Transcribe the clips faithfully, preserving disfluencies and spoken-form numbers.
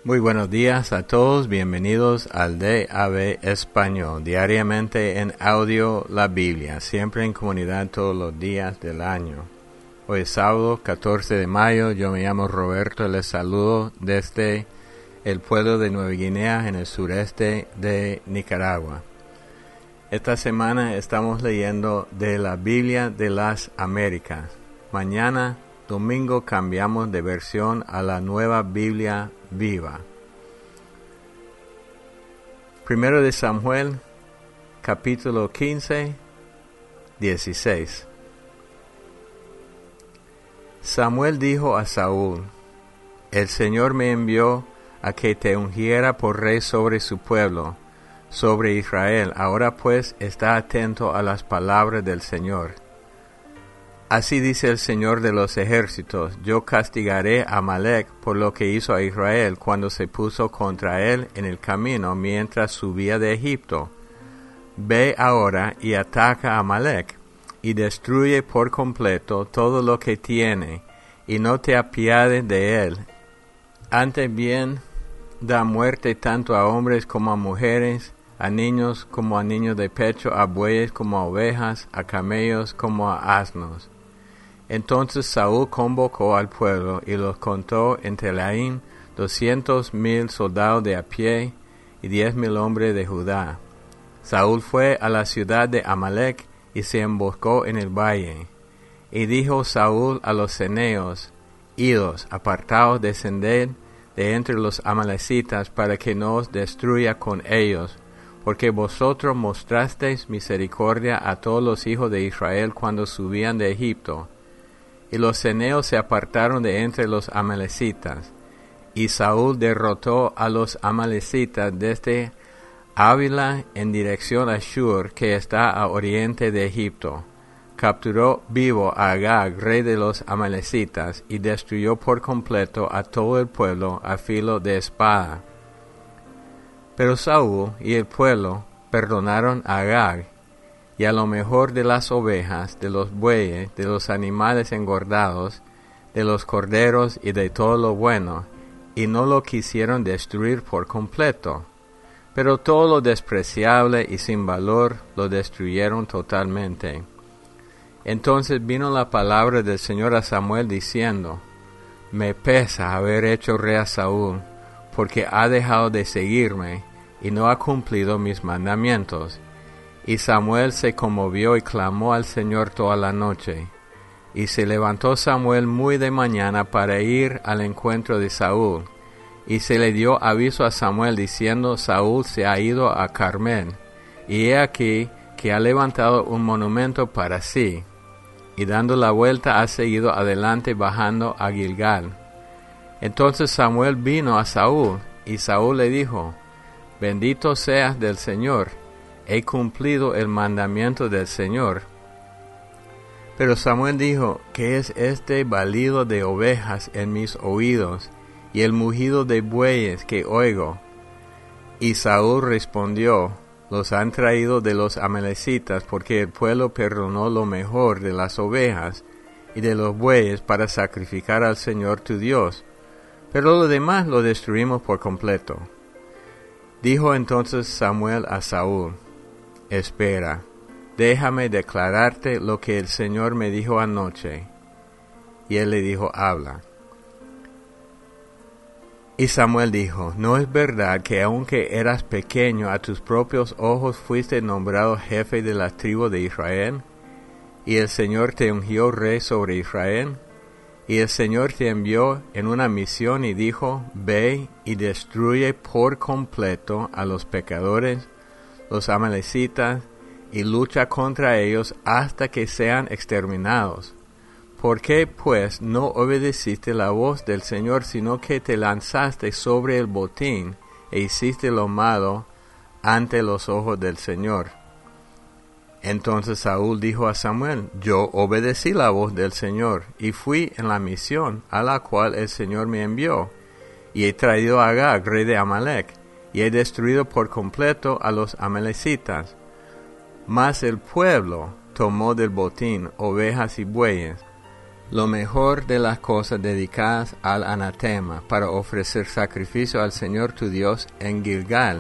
Muy buenos días a todos, bienvenidos al D A B Español, diariamente en audio la Biblia, siempre en comunidad todos los días del año. Hoy es sábado, catorce de mayo, yo me llamo Roberto y les saludo desde el pueblo de Nueva Guinea en el sureste de Nicaragua. Esta semana estamos leyendo de la Biblia de las Américas. Mañana, domingo, cambiamos de versión a la Nueva Biblia Viva. Primero de Samuel, capítulo quince, dieciséis. Samuel dijo a Saúl: El Señor me envió a que te ungiera por rey sobre su pueblo, sobre Israel. Ahora pues, está atento a las palabras del Señor. Así dice el Señor de los ejércitos: yo castigaré a Amalec por lo que hizo a Israel cuando se puso contra él en el camino mientras subía de Egipto. Ve ahora y ataca a Amalec, y destruye por completo todo lo que tiene, y no te apiades de él. Antes bien, da muerte tanto a hombres como a mujeres, a niños como a niños de pecho, a bueyes como a ovejas, a camellos como a asnos. Entonces Saúl convocó al pueblo y los contó en Telaín doscientos mil soldados de a pie y diez mil hombres de Judá. Saúl fue a la ciudad de Amalec y se emboscó en el valle. Y dijo Saúl a los ceneos: Idos, apartaos, descended de entre los amalecitas para que no os destruya con ellos, porque vosotros mostrasteis misericordia a todos los hijos de Israel cuando subían de Egipto. Y los ceneos se apartaron de entre los amalecitas, y Saúl derrotó a los amalecitas desde Ávila en dirección a Shur, que está a oriente de Egipto. Capturó vivo a Agag, rey de los amalecitas, y destruyó por completo a todo el pueblo a filo de espada. Pero Saúl y el pueblo perdonaron a Agag, y a lo mejor de las ovejas, de los bueyes, de los animales engordados, de los corderos y de todo lo bueno, y no lo quisieron destruir por completo. Pero todo lo despreciable y sin valor lo destruyeron totalmente. Entonces vino la palabra del Señor a Samuel diciendo: Me pesa haber hecho rey a Saúl, porque ha dejado de seguirme y no ha cumplido mis mandamientos. Y Samuel se conmovió y clamó al Señor toda la noche. Y se levantó Samuel muy de mañana para ir al encuentro de Saúl. Y se le dio aviso a Samuel diciendo: Saúl se ha ido a Carmel, y he aquí que ha levantado un monumento para sí. Y dando la vuelta ha seguido adelante bajando a Gilgal. Entonces Samuel vino a Saúl, y Saúl le dijo: Bendito seas del Señor, he cumplido el mandamiento del Señor. Pero Samuel dijo: ¿Qué es este balido de ovejas en mis oídos, y el mugido de bueyes que oigo? Y Saúl respondió: Los han traído de los amalecitas, porque el pueblo perdonó lo mejor de las ovejas y de los bueyes para sacrificar al Señor tu Dios, pero lo demás lo destruimos por completo. Dijo entonces Samuel a Saúl: Espera, déjame declararte lo que el Señor me dijo anoche. Y él le dijo: Habla. Y Samuel dijo: ¿No es verdad que aunque eras pequeño, a tus propios ojos fuiste nombrado jefe de la tribu de Israel? Y el Señor te ungió rey sobre Israel. Y el Señor te envió en una misión y dijo: Ve y destruye por completo a los pecadores, los amalecitas, y lucha contra ellos hasta que sean exterminados. ¿Por qué, pues, no obedeciste la voz del Señor, sino que te lanzaste sobre el botín e hiciste lo malo ante los ojos del Señor? Entonces Saúl dijo a Samuel: Yo obedecí la voz del Señor, y fui en la misión a la cual el Señor me envió, y he traído a Agag, rey de Amalec, y he destruido por completo a los amalecitas. Mas el pueblo tomó del botín ovejas y bueyes, lo mejor de las cosas dedicadas al anatema, para ofrecer sacrificio al Señor tu Dios en Gilgal.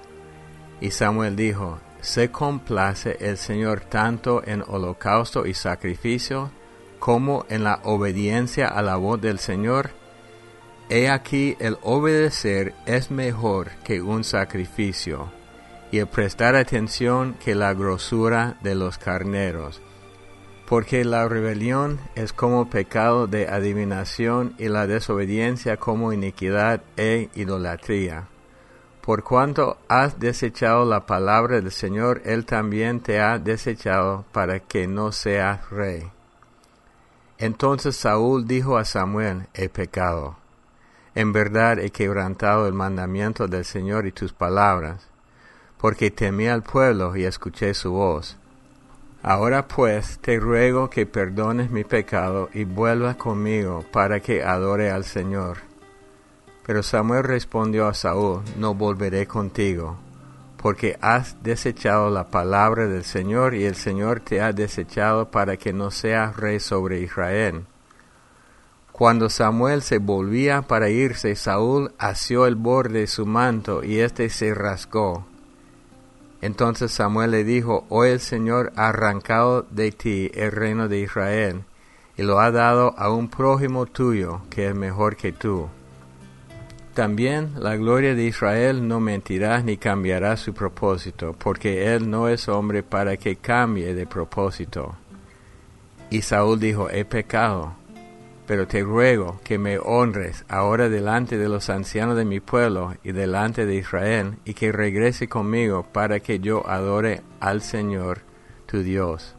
Y Samuel dijo, ¿se complace el Señor tanto en holocausto y sacrificio, como en la obediencia a la voz del Señor? He aquí el obedecer es mejor que un sacrificio, y el prestar atención que la grosura de los carneros. Porque la rebelión es como pecado de adivinación, y la desobediencia como iniquidad e idolatría. Por cuanto has desechado la palabra del Señor, Él también te ha desechado para que no seas rey. Entonces Saúl dijo a Samuel, he pecado. En verdad he quebrantado el mandamiento del Señor y tus palabras, porque temí al pueblo y escuché su voz. Ahora pues te ruego que perdones mi pecado y vuelvas conmigo para que adore al Señor. Pero Samuel respondió a Saúl, no volveré contigo, porque has desechado la palabra del Señor y el Señor te ha desechado para que no seas rey sobre Israel. Cuando Samuel se volvía para irse, Saúl asió el borde de su manto y éste se rasgó. Entonces Samuel le dijo, hoy el Señor ha arrancado de ti el reino de Israel, y lo ha dado a un prójimo tuyo, que es mejor que tú. También la gloria de Israel no mentirá ni cambiará su propósito, porque él no es hombre para que cambie de propósito. Y Saúl dijo, he pecado, pero te ruego que me honres ahora delante de los ancianos de mi pueblo y delante de Israel, y que regrese conmigo para que yo adore al Señor tu Dios.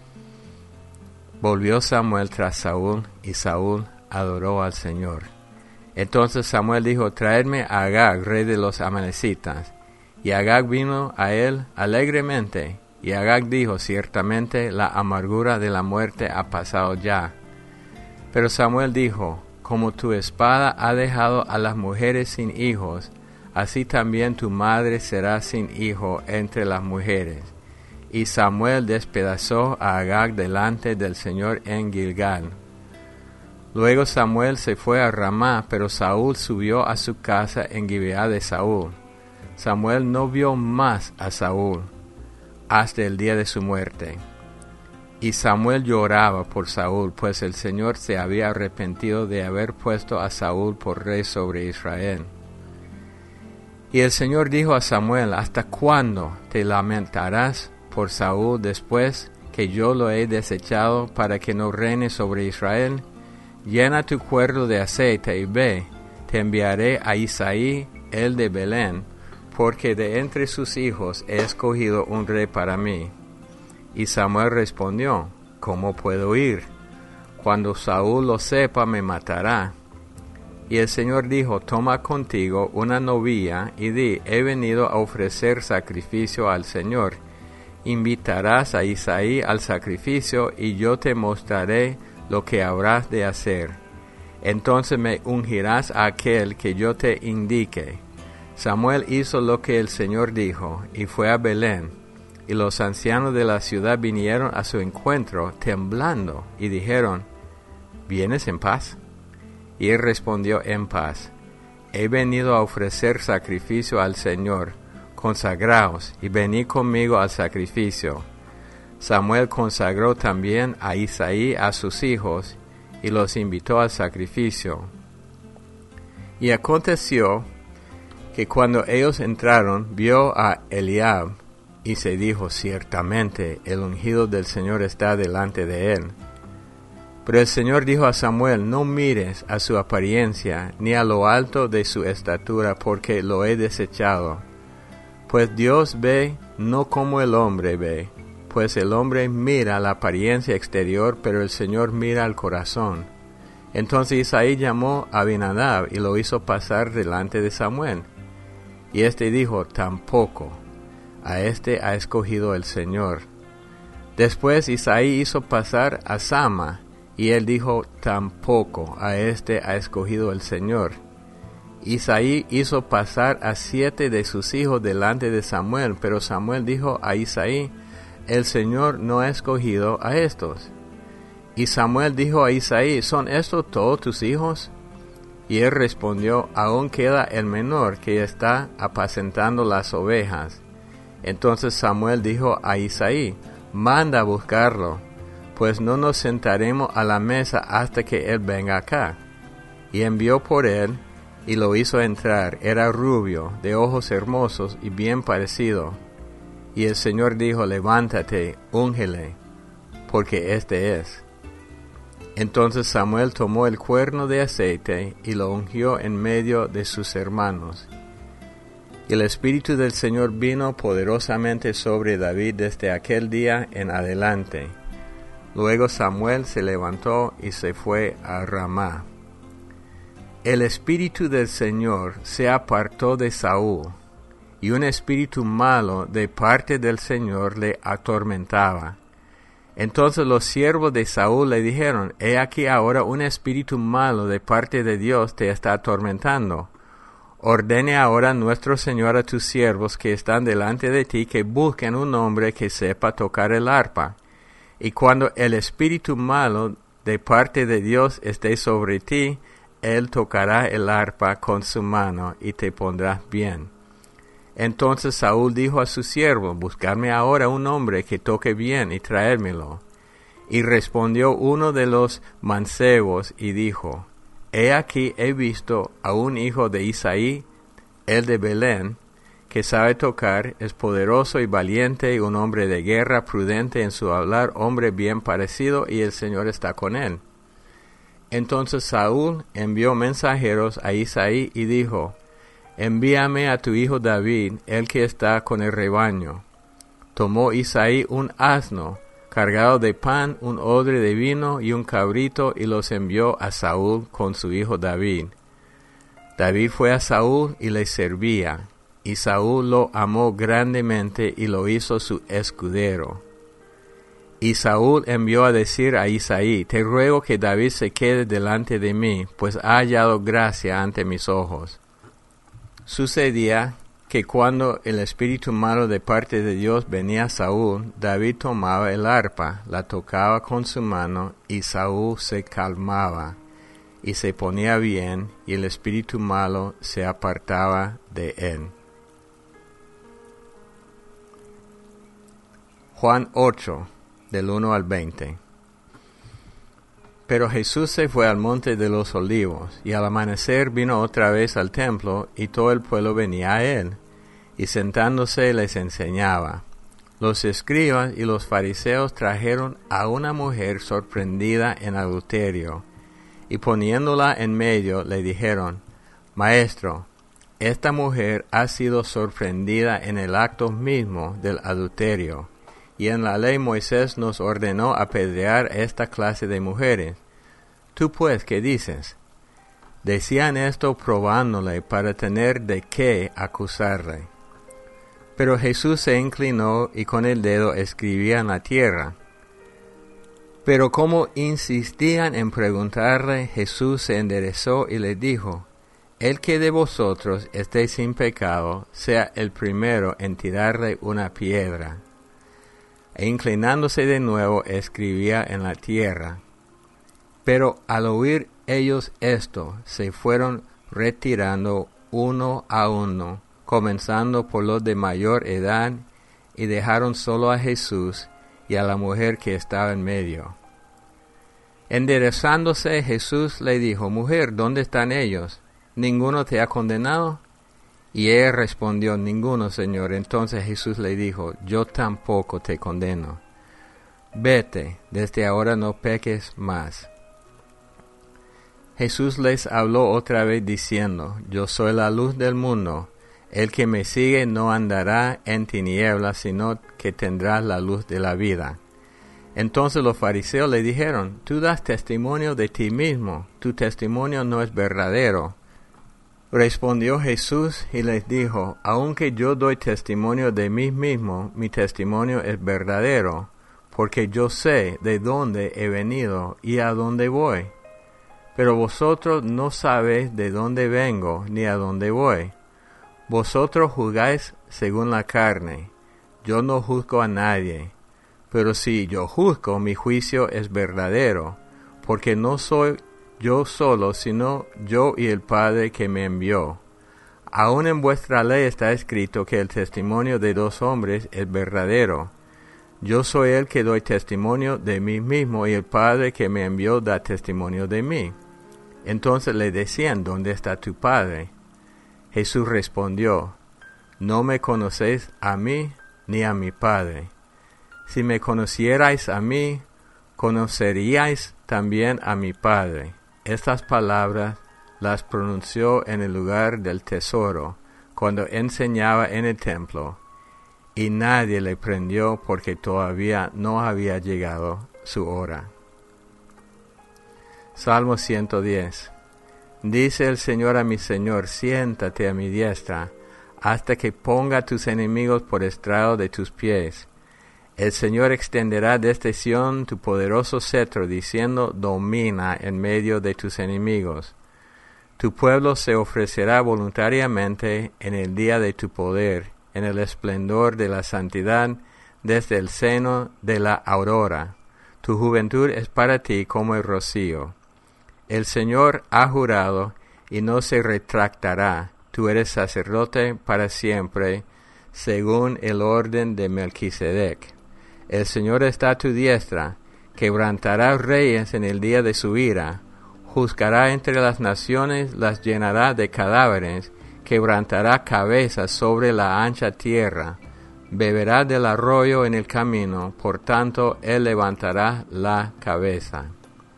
Volvió Samuel tras Saúl, y Saúl adoró al Señor. Entonces Samuel dijo, traedme a Agag, rey de los amalecitas. Y Agag vino a él alegremente, y Agag dijo, ciertamente la amargura de la muerte ha pasado ya. Pero Samuel dijo, como tu espada ha dejado a las mujeres sin hijos, así también tu madre será sin hijo entre las mujeres. Y Samuel despedazó a Agag delante del Señor en Gilgal. Luego Samuel se fue a Ramá, pero Saúl subió a su casa en Gibeá de Saúl. Samuel no vio más a Saúl hasta el día de su muerte. Y Samuel lloraba por Saúl, pues el Señor se había arrepentido de haber puesto a Saúl por rey sobre Israel. Y el Señor dijo a Samuel, ¿hasta cuándo te lamentarás por Saúl después que yo lo he desechado para que no reine sobre Israel? Llena tu cuerno de aceite y ve, te enviaré a Isaí, el de Belén, porque de entre sus hijos he escogido un rey para mí. Y Samuel respondió, ¿cómo puedo ir? Cuando Saúl lo sepa, me matará. Y el Señor dijo, toma contigo una novilla y di, he venido a ofrecer sacrificio al Señor. Invitarás a Isaí al sacrificio y yo te mostraré lo que habrás de hacer. Entonces me ungirás a aquel que yo te indique. Samuel hizo lo que el Señor dijo y fue a Belén. Y los ancianos de la ciudad vinieron a su encuentro temblando y dijeron, ¿vienes en paz? Y él respondió, en paz. He venido a ofrecer sacrificio al Señor. Consagraos y venid conmigo al sacrificio. Samuel consagró también a Isaí a sus hijos y los invitó al sacrificio. Y aconteció que cuando ellos entraron, vio a Eliab, y se dijo, ciertamente el ungido del Señor está delante de él. Pero el Señor dijo a Samuel, no mires a su apariencia, ni a lo alto de su estatura, porque lo he desechado. Pues Dios ve no como el hombre ve, pues el hombre mira la apariencia exterior, pero el Señor mira al corazón. Entonces Isaí llamó a Abinadab y lo hizo pasar delante de Samuel. Y éste dijo, tampoco. A este ha escogido el Señor. Después Isaí hizo pasar a Sama, y él dijo, tampoco, a este ha escogido el Señor. Isaí hizo pasar a siete de sus hijos delante de Samuel, pero Samuel dijo a Isaí, el Señor no ha escogido a estos. Y Samuel dijo a Isaí, ¿son estos todos tus hijos? Y él respondió, aún queda el menor que está apacentando las ovejas. Entonces Samuel dijo a Isaí, manda a buscarlo, pues no nos sentaremos a la mesa hasta que él venga acá. Y envió por él, y lo hizo entrar. Era rubio, de ojos hermosos y bien parecido. Y el Señor dijo, levántate, úngele, porque este es. Entonces Samuel tomó el cuerno de aceite y lo ungió en medio de sus hermanos. Y el Espíritu del Señor vino poderosamente sobre David desde aquel día en adelante. Luego Samuel se levantó y se fue a Ramá. El Espíritu del Señor se apartó de Saúl, y un espíritu malo de parte del Señor le atormentaba. Entonces los siervos de Saúl le dijeron, he aquí ahora un espíritu malo de parte de Dios te está atormentando. Ordene ahora nuestro Señor a tus siervos que están delante de ti que busquen un hombre que sepa tocar el arpa. Y cuando el espíritu malo de parte de Dios esté sobre ti, él tocará el arpa con su mano y te pondrás bien. Entonces Saúl dijo a su siervo, buscadme ahora un hombre que toque bien y traérmelo. Y respondió uno de los mancebos y dijo, he aquí he visto a un hijo de Isaí, el de Belén, que sabe tocar, es poderoso y valiente, y un hombre de guerra, prudente en su hablar, hombre bien parecido, y el Señor está con él. Entonces Saúl envió mensajeros a Isaí y dijo, envíame a tu hijo David, el que está con el rebaño. Tomó Isaí un asno, cargado de pan, un odre de vino y un cabrito, y los envió a Saúl con su hijo David. David fue a Saúl y le servía, y Saúl lo amó grandemente y lo hizo su escudero. Y Saúl envió a decir a Isaí, te ruego que David se quede delante de mí, pues ha hallado gracia ante mis ojos. Sucedía que cuando el espíritu malo de parte de Dios venía a Saúl, David tomaba el arpa, la tocaba con su mano, y Saúl se calmaba, y se ponía bien, y el espíritu malo se apartaba de él. Juan ocho, del uno al veinte. Pero Jesús se fue al monte de los olivos, y al amanecer vino otra vez al templo, y todo el pueblo venía a él, y sentándose les enseñaba. Los escribas y los fariseos trajeron a una mujer sorprendida en adulterio, y poniéndola en medio le dijeron, Maestro, esta mujer ha sido sorprendida en el acto mismo del adulterio, y en la ley Moisés nos ordenó apedrear esta clase de mujeres. ¿Tú pues qué dices? Decían esto probándole para tener de qué acusarle. Pero Jesús se inclinó y con el dedo escribía en la tierra. Pero como insistían en preguntarle, Jesús se enderezó y les dijo, el que de vosotros esté sin pecado, sea el primero en tirarle una piedra. E inclinándose de nuevo, escribía en la tierra. Pero al oír ellos esto, se fueron retirando uno a uno, comenzando por los de mayor edad, y dejaron solo a Jesús y a la mujer que estaba en medio. Enderezándose, Jesús le dijo, Mujer, ¿dónde están ellos? ¿Ninguno te ha condenado? Y ella respondió, ninguno, Señor. Entonces Jesús le dijo, yo tampoco te condeno. Vete, desde ahora no peques más. Jesús les habló otra vez diciendo, yo soy la luz del mundo. El que me sigue no andará en tinieblas, sino que tendrá la luz de la vida. Entonces los fariseos le dijeron, tú das testimonio de ti mismo, tu testimonio no es verdadero. Respondió Jesús y les dijo, aunque yo doy testimonio de mí mismo, mi testimonio es verdadero, porque yo sé de dónde he venido y a dónde voy. Pero vosotros no sabéis de dónde vengo ni a dónde voy. Vosotros juzgáis según la carne, yo no juzgo a nadie. Pero si yo juzgo, mi juicio es verdadero, porque no soy yo solo, sino yo y el Padre que me envió. Aún en vuestra ley está escrito que el testimonio de dos hombres es verdadero. Yo soy el que doy testimonio de mí mismo, y el Padre que me envió da testimonio de mí. Entonces le decían, ¿dónde está tu Padre? Jesús respondió, no me conocéis a mí ni a mi Padre. Si me conocierais a mí, conoceríais también a mi Padre. Estas palabras las pronunció en el lugar del tesoro, cuando enseñaba en el templo, y nadie le prendió porque todavía no había llegado su hora. Salmo ciento diez. Dice el Señor a mi Señor, siéntate a mi diestra, hasta que ponga a tus enemigos por estrado de tus pies. El Señor extenderá desde Sión tu poderoso cetro, diciendo, domina en medio de tus enemigos. Tu pueblo se ofrecerá voluntariamente en el día de tu poder, en el esplendor de la santidad, desde el seno de la aurora. Tu juventud es para ti como el rocío. El Señor ha jurado y no se retractará. Tú eres sacerdote para siempre, según el orden de Melquisedec. El Señor está a tu diestra, quebrantará reyes en el día de su ira, juzgará entre las naciones, las llenará de cadáveres, quebrantará cabezas sobre la ancha tierra, beberá del arroyo en el camino, por tanto él levantará la cabeza.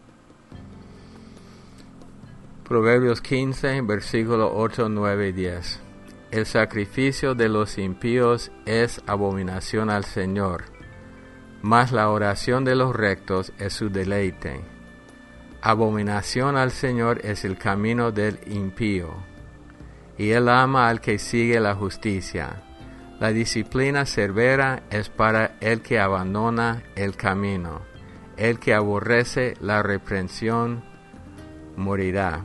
Proverbios quince, versículos ocho, nueve y diez. El sacrificio de los impíos es abominación al Señor, mas la oración de los rectos es su deleite. Abominación al Señor es el camino del impío, y él ama al que sigue la justicia. La disciplina severa es para el que abandona el camino. El que aborrece la reprensión morirá.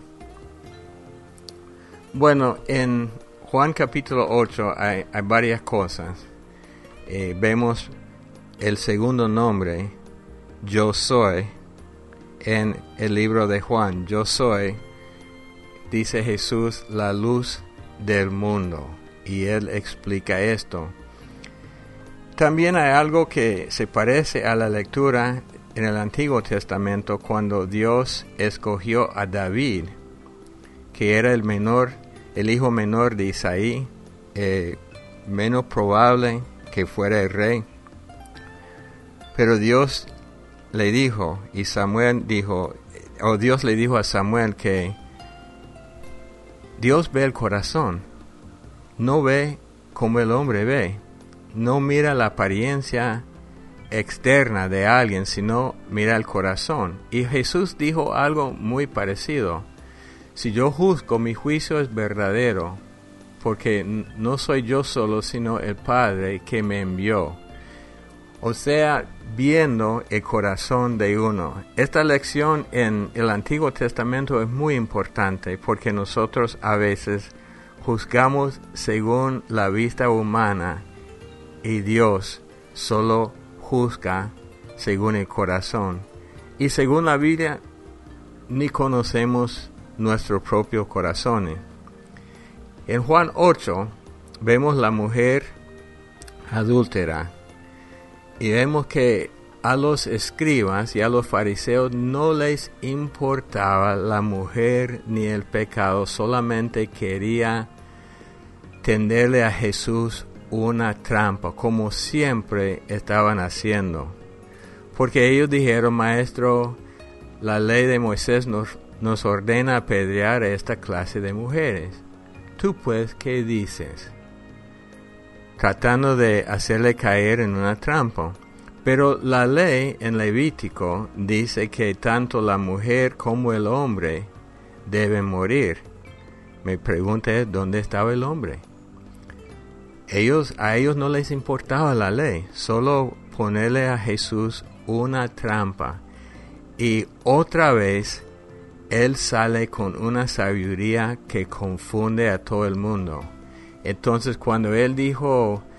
Bueno, en Juan capítulo ocho hay, hay varias cosas. Eh, vemos el segundo nombre, yo soy, en el libro de Juan. Yo soy, dice Jesús, la luz del mundo. Y él explica esto. También hay algo que se parece a la lectura en el Antiguo Testamento cuando Dios escogió a David, que era el menor, el hijo menor de Isaí, eh, menos probable que fuera el rey. Pero Dios le dijo, y Samuel dijo, o Dios le dijo a Samuel que Dios ve el corazón, no ve como el hombre ve, no mira la apariencia externa de alguien, sino mira el corazón. Y Jesús dijo algo muy parecido. Si yo juzgo, mi juicio es verdadero, porque no soy yo solo, sino el Padre que me envió. O sea, viendo el corazón de uno. Esta lección en el Antiguo Testamento es muy importante, porque nosotros a veces juzgamos según la vista humana, y Dios solo juzga según el corazón. Y según la Biblia, ni conocemos nuestros propios corazones. En Juan ocho vemos la mujer adúltera, y vemos que a los escribas y a los fariseos no les importaba la mujer ni el pecado, solamente quería tenderle a Jesús una trampa, como siempre estaban haciendo. Porque ellos dijeron, maestro, la ley de Moisés nos, nos ordena apedrear a esta clase de mujeres. ¿Tú pues qué dices? Tratando de hacerle caer en una trampa. Pero la ley en Levítico dice que tanto la mujer como el hombre deben morir. Me pregunté, ¿dónde estaba el hombre? Ellos, a ellos no les importaba la ley, solo ponerle a Jesús una trampa. Y otra vez, Él sale con una sabiduría que confunde a todo el mundo. Entonces, cuando Él dijo,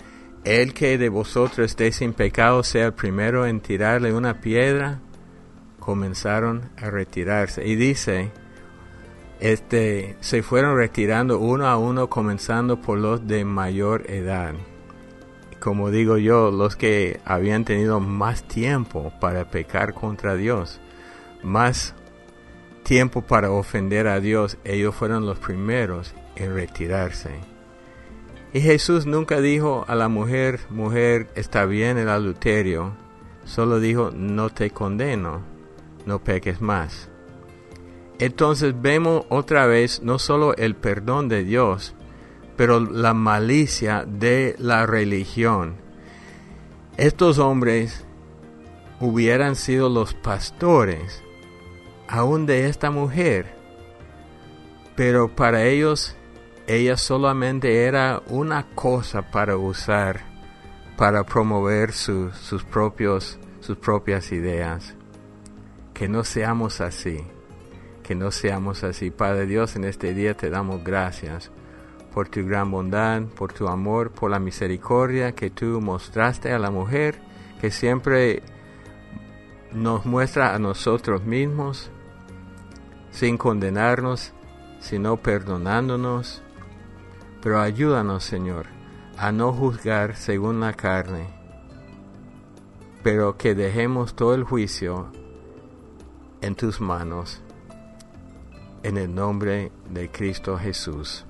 el que de vosotros esté sin pecado sea el primero en tirarle una piedra. Comenzaron a retirarse. Y dice, este, se fueron retirando uno a uno, comenzando por los de mayor edad. Como digo yo, los que habían tenido más tiempo para pecar contra Dios, más tiempo para ofender a Dios, ellos fueron los primeros en retirarse. Y Jesús nunca dijo a la mujer, mujer, está bien el adulterio, solo dijo, no te condeno, no peques más. Entonces vemos otra vez no solo el perdón de Dios, pero la malicia de la religión. Estos hombres hubieran sido los pastores, aún de esta mujer, pero para ellos, ella solamente era una cosa para usar, para promover su, sus, propios, sus propias ideas. Que no seamos así, que no seamos así. Padre Dios, en este día te damos gracias por tu gran bondad, por tu amor, por la misericordia que tú mostraste a la mujer, que siempre nos muestra a nosotros mismos, sin condenarnos, sino perdonándonos. Pero ayúdanos, Señor, a no juzgar según la carne, pero que dejemos todo el juicio en tus manos, en el nombre de Cristo Jesús.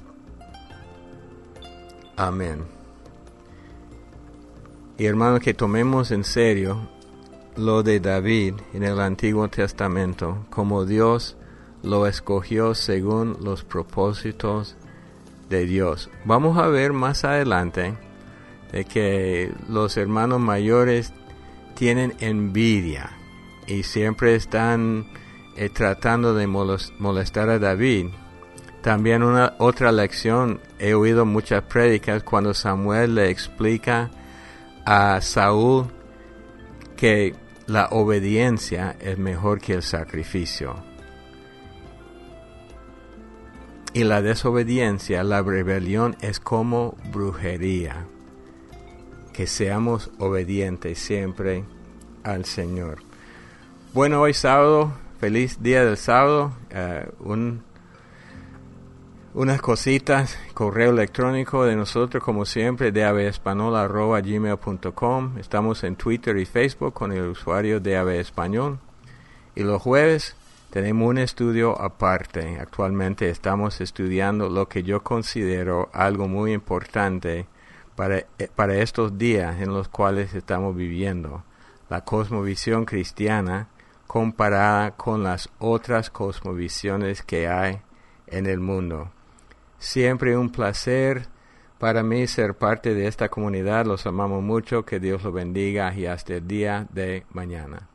Amén. Y hermanos, que tomemos en serio lo de David en el Antiguo Testamento, como Dios lo escogió según los propósitos de Dios. Vamos a ver más adelante de que los hermanos mayores tienen envidia y siempre están eh, tratando de molestar a David. También una otra lección, he oído muchas prédicas cuando Samuel le explica a Saúl que la obediencia es mejor que el sacrificio. Y la desobediencia, la rebelión es como brujería. Que seamos obedientes siempre al Señor. Bueno, hoy sábado, feliz día del sábado. Uh, un Unas cositas, correo electrónico de nosotros, como siempre, d a b español arroba gmail punto com. Estamos en Twitter y Facebook con el usuario D A B Español. Y los jueves tenemos un estudio aparte. Actualmente estamos estudiando lo que yo considero algo muy importante para, para estos días en los cuales estamos viviendo. La cosmovisión cristiana comparada con las otras cosmovisiones que hay en el mundo. Siempre un placer para mí ser parte de esta comunidad. Los amamos mucho. Que Dios los bendiga y hasta el día de mañana.